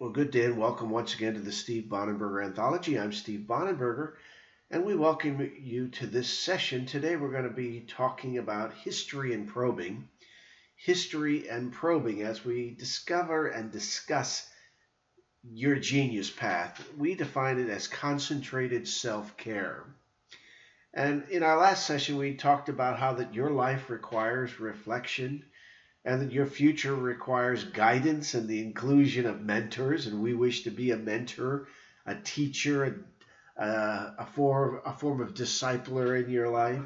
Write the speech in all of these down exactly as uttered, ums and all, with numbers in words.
Well, good day and welcome once again to the Steve Bonenberger Anthology. I'm Steve Bonenberger, and we welcome you to this session. Today we're going to be talking about history and probing. History and probing as we discover and discuss your genius path. We define it as concentrated self-care. And in our last session, we talked about how that your life requires reflection, and that your future requires guidance and the inclusion of mentors, and we wish to be a mentor, a teacher, a, a, form, a form of discipler in your life.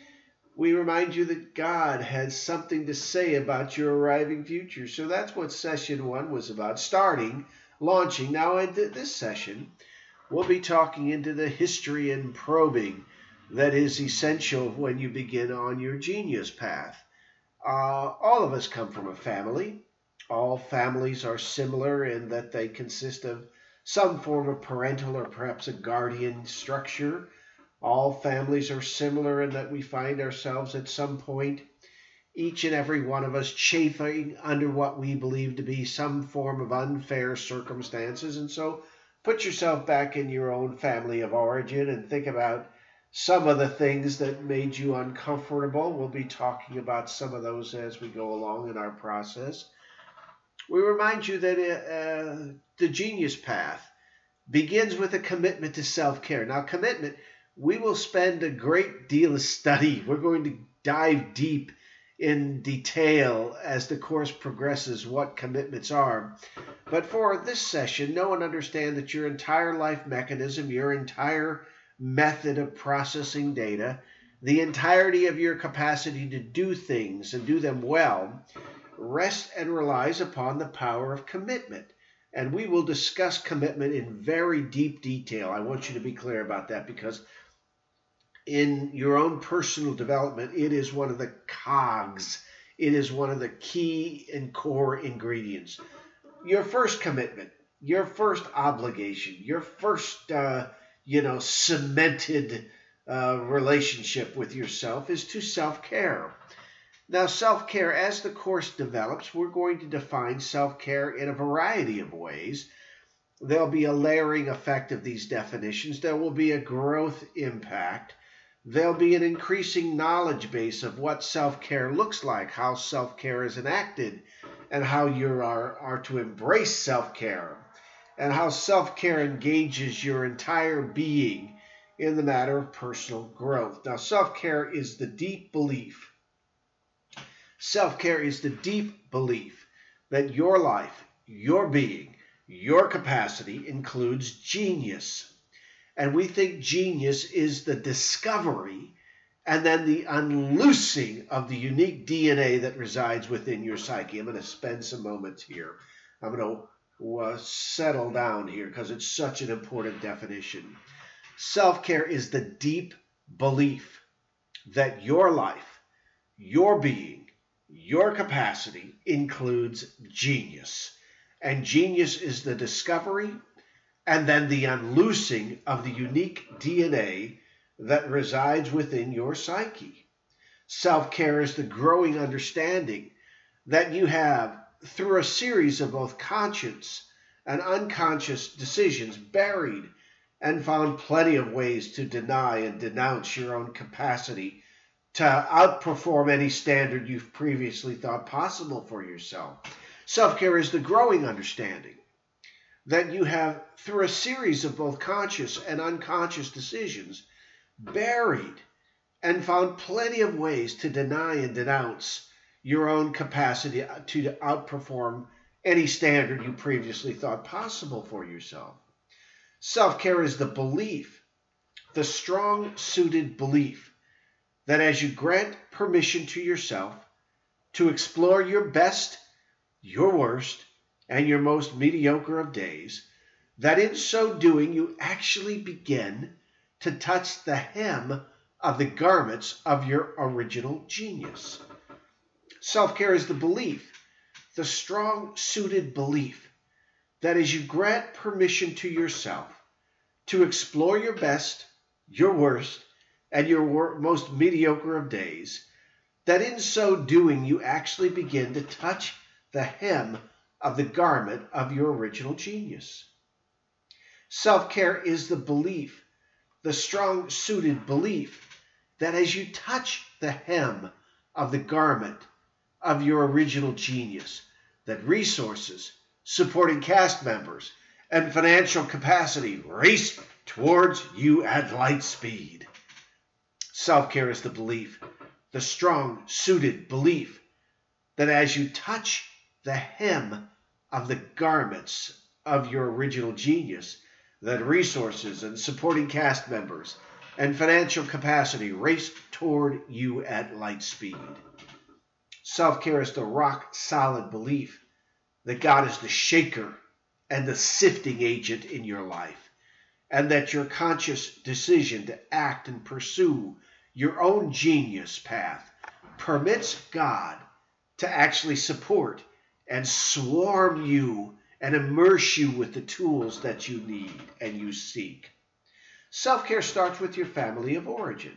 We remind you that God has something to say about your arriving future. So that's what session one was about, starting, launching. Now in this session, we'll be talking into the history and probing that is essential when you begin on your genius path. Uh, all of us come from a family. All families are similar in that they consist of some form of parental or perhaps a guardian structure. All families are similar in that we find ourselves at some point, each and every one of us chafing under what we believe to be some form of unfair circumstances. And so put yourself back in your own family of origin and think about some of the things that made you uncomfortable. We'll be talking about some of those as we go along in our process. We remind you that uh, the genius path begins with a commitment to self-care. Now, commitment, we will spend a great deal of study. We're going to dive deep in detail as the course progresses what commitments are. But for this session, know and understand that your entire life mechanism, your entire method of processing data, the entirety of your capacity to do things and do them well, rests and relies upon the power of commitment. And we will discuss commitment in very deep detail. I want you to be clear about that, because in your own personal development, it is one of the cogs. It is one of the key and core ingredients. Your first commitment, your first obligation, your first uh, you know, cemented uh, relationship with yourself is to self-care. Now, self-care, as the course develops, we're going to define self-care in a variety of ways. There'll be a layering effect of these definitions. There will be a growth impact. There'll be an increasing knowledge base of what self-care looks like, how self-care is enacted, and how you are, are to embrace self-care, and how self-care engages your entire being in the matter of personal growth. Now, self-care is the deep belief. Self-care is the deep belief that your life, your being, your capacity includes genius. And we think genius is the discovery and then the unloosing of the unique D N A that resides within your psyche. I'm going to spend some moments here. I'm going to Uh, settle down here because it's such an important definition. Self-care is the deep belief that your life, your being, your capacity includes genius. And genius is the discovery and then the unloosing of the unique D N A that resides within your psyche. Self-care is the growing understanding that you have, through a series of both conscious and unconscious decisions, buried and found plenty of ways to deny and denounce your own capacity to outperform any standard you've previously thought possible for yourself. Self-care is the growing understanding that you have, through a series of both conscious and unconscious decisions, buried and found plenty of ways to deny and denounce your own capacity to outperform any standard you previously thought possible for yourself. Self-care is the belief, the strong-suited belief, that as you grant permission to yourself to explore your best, your worst, and your most mediocre of days, that in so doing you actually begin to touch the hem of the garments of your original genius. Self-care is the belief, the strong-suited belief, that as you grant permission to yourself to explore your best, your worst, and your wor- most mediocre of days, that in so doing you actually begin to touch the hem of the garment of your original genius. Self-care is the belief, the strong-suited belief, that as you touch the hem of the garment of your original genius, that resources, supporting cast members, and financial capacity race towards you at light speed. Self-care is the belief, the strong-suited belief, that as you touch the hem of the garments of your original genius, that resources and supporting cast members and financial capacity race toward you at light speed. Self-care is the rock-solid belief that God is the shaker and the sifting agent in your life, and that your conscious decision to act and pursue your own genius path permits God to actually support and swarm you and immerse you with the tools that you need and you seek. Self-care starts with your family of origin.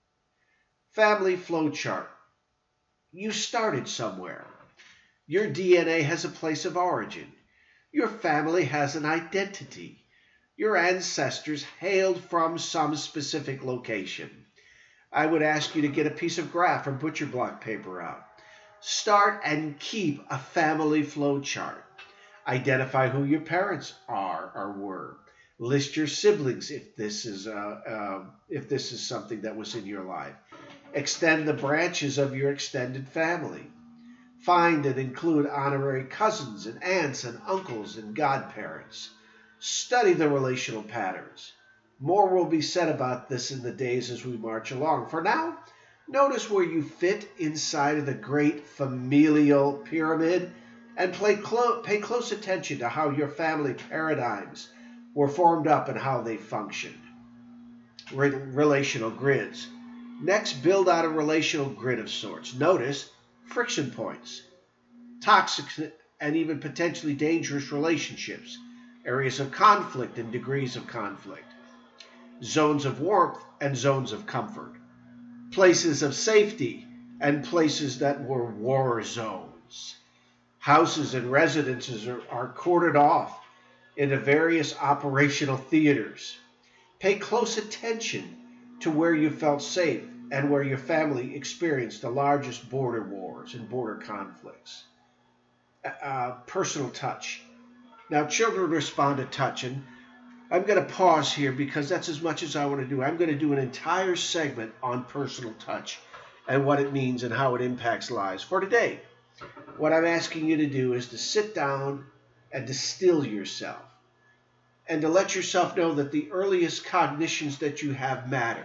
Family flow chart. You started somewhere. Your D N A has a place of origin. Your family has an identity. Your ancestors hailed from some specific location. I would ask you to get a piece of graph or butcher block paper out. Start and keep a family flow chart. Identify who your parents are or were. List your siblings if this is uh, uh, if this is something that was in your life. Extend the branches of your extended family. Find and include honorary cousins and aunts and uncles and godparents. Study the relational patterns. More will be said about this in the days as we march along. For now, notice where you fit inside of the great familial pyramid and pay, clo- pay close attention to how your family paradigms were formed up and how they functioned. Re- relational grids. Next, build out a relational grid of sorts. Notice friction points, toxic and even potentially dangerous relationships, areas of conflict and degrees of conflict, zones of warmth and zones of comfort, places of safety and places that were war zones. Houses and residences are, are cordoned off into various operational theaters. Pay close attention to where you felt safe and where your family experienced the largest border wars and border conflicts. Uh, personal touch. Now, children respond to touch, and I'm going to pause here because that's as much as I want to do. I'm going to do an entire segment on personal touch and what it means and how it impacts lives. For today, what I'm asking you to do is to sit down and to still yourself and to let yourself know that the earliest cognitions that you have matter,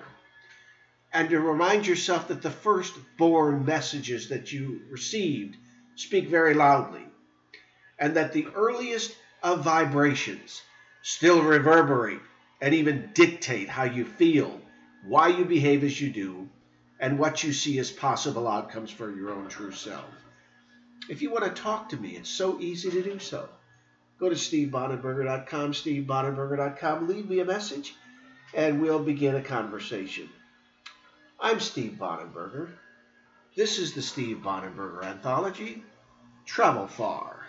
and to remind yourself that the first-born messages that you received speak very loudly, and that the earliest of vibrations still reverberate and even dictate how you feel, why you behave as you do, and what you see as possible outcomes for your own true self. If you want to talk to me, it's so easy to do so. Go to steve bonenberger dot com, steve bonenberger dot com, leave me a message, and we'll begin a conversation. I'm Steve Bonenberger. This is the Steve Bonenberger Anthology. Travel far.